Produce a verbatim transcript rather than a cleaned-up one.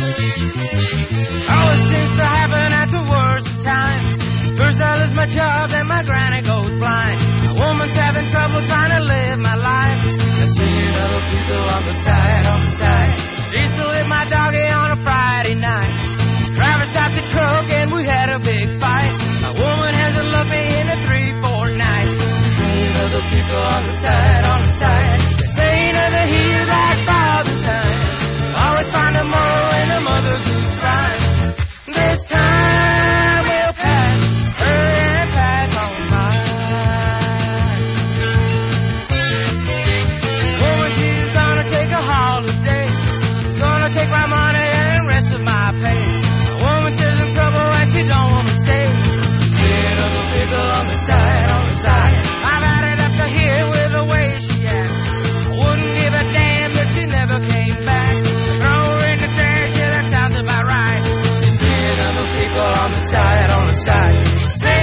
Always seems to happen at the worst of time. First I lose my job, then my granny goes blind. A woman's having trouble trying to live my life. I'm seeing other people on the side, on the side. She used to live my doggy on a Friday night. Driver stopped the truck and we had a big fight. My woman hasn't loved me in a three, four night. Seeing other people on the side, on the side. Saying other heels like father time. Always find a moral in a mother goose rhyme. This time will pass, hurry and pass on by. Woman, she's gonna take a holiday. She's gonna take my money and the rest of my pay. My woman says in trouble and she don't want me to stay. Seeing other people on the side, on the side. I've had it up to here with the way she acts. I wouldn't give a damn if she never came back. Throw her in the trash, yeah, that sounds about right. She's seeing other people on the side, on the side.